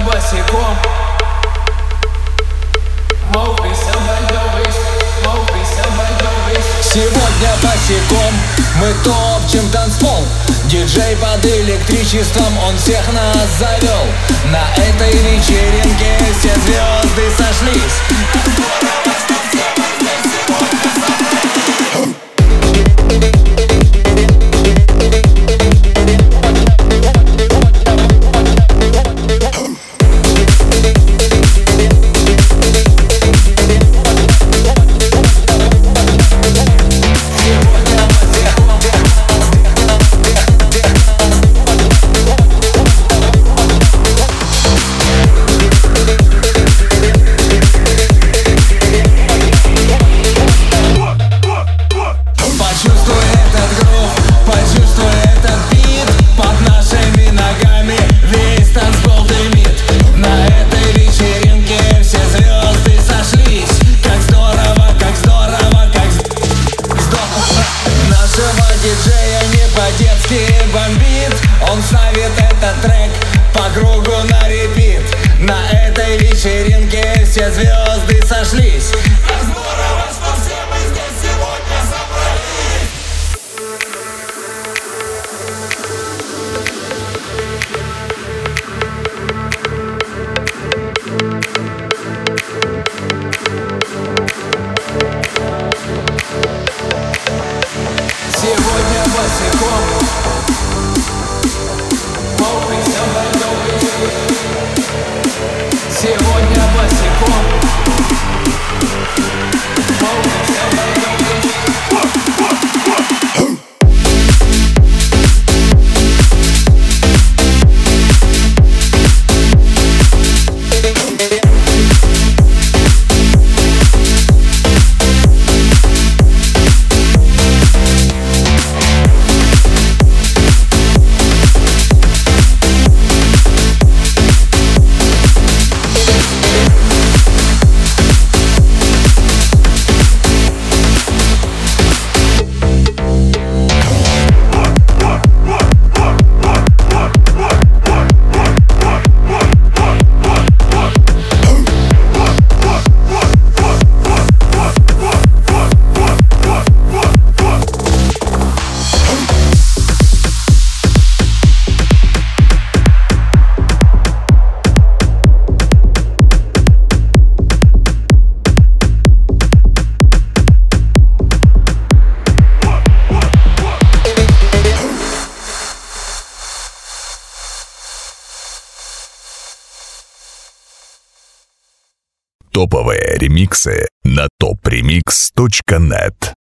босиком. Сегодня босиком мы топчем танцпол. Диджей под электричеством, он всех нас завел. На этой вечеринке все звезды сошлись. Бомбит, он ставит этот трек по кругу на репит. На этой вечеринке все звезды сошлись. Как здорово, что все мы здесь сегодня собрались. Сегодня босиком. Сегодня босиком. Топовые ремиксы на topremix.net.